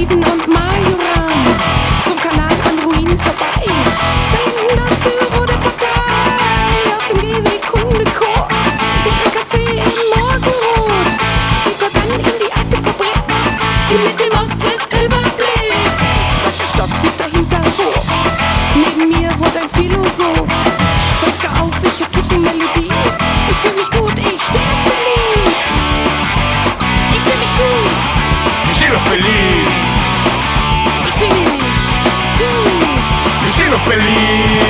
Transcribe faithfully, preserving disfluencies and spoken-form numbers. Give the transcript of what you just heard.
Steven und Majoran zum Kanal an Ruinen vorbei. Da hinten das Büro der Partei, auf dem Gehweg Hundekot. Ich trinke Kaffee in Morgenrot, später dann in die alte Fabrik, die mit dem Ost-West-Überblick. Zweiter Stock, vierter Hinterhof, neben mir wohnt ein Philosoph. Fenster auf, ich hab Tuppenmelodie. Ich fühl mich gut, ich steh auf Berlin. Ich fühl mich gut. Wir stehen auf Berlin. Ich fühl mich gut. Wir stehen auf Berlin.